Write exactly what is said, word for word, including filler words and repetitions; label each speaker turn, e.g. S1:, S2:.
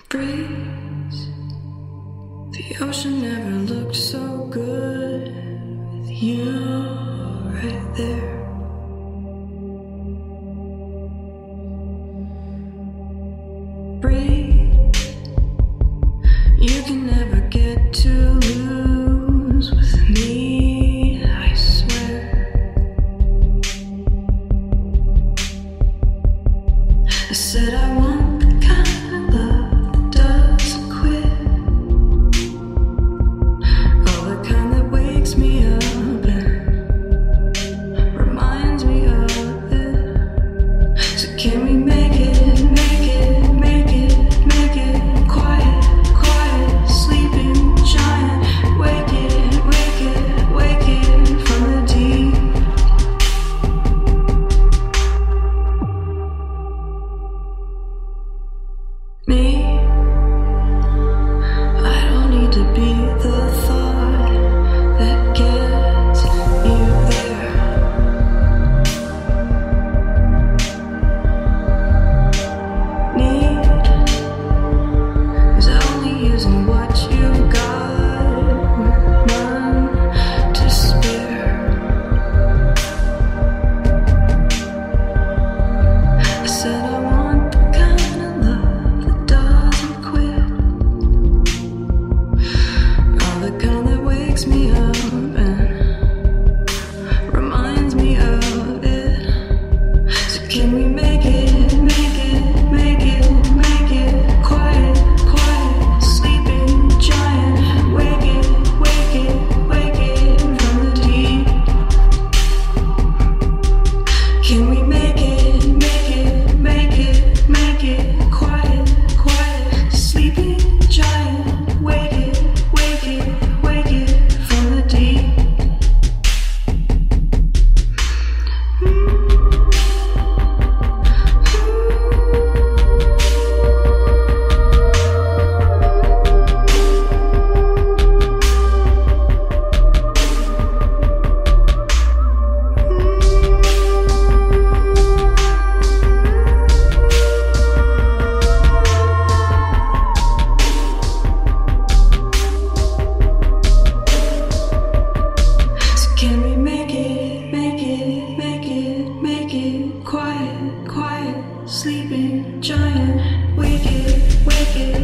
S1: breeze. The ocean never looked so good with you right there. Breathe. You can never get to lose with me, I swear. I said I want the kind of love that doesn't quit, oh, the kind that wakes me up and reminds me of it. So can we make it, make it, make it, make it quiet, quiet, sleeping giant, wake it, wake it, wake it from the deep. Me, I don't need to be the thought that gets you there. Need is only using what you got with none to spare. I said I want the kind of love that doesn't quit, oh, the kind that wakes me up and reminds me of it. So can we make it, make it, make it, make it quiet, quiet, sleeping giant, wake it, wake it, wake it from the deep. Can we make it, make it, make it, make it quiet, quiet, sleeping giant, wake it, wake it, wake it from the deep. So can we make it, make it, make it, make it quiet, quiet, sleeping giant, wake it, wake it.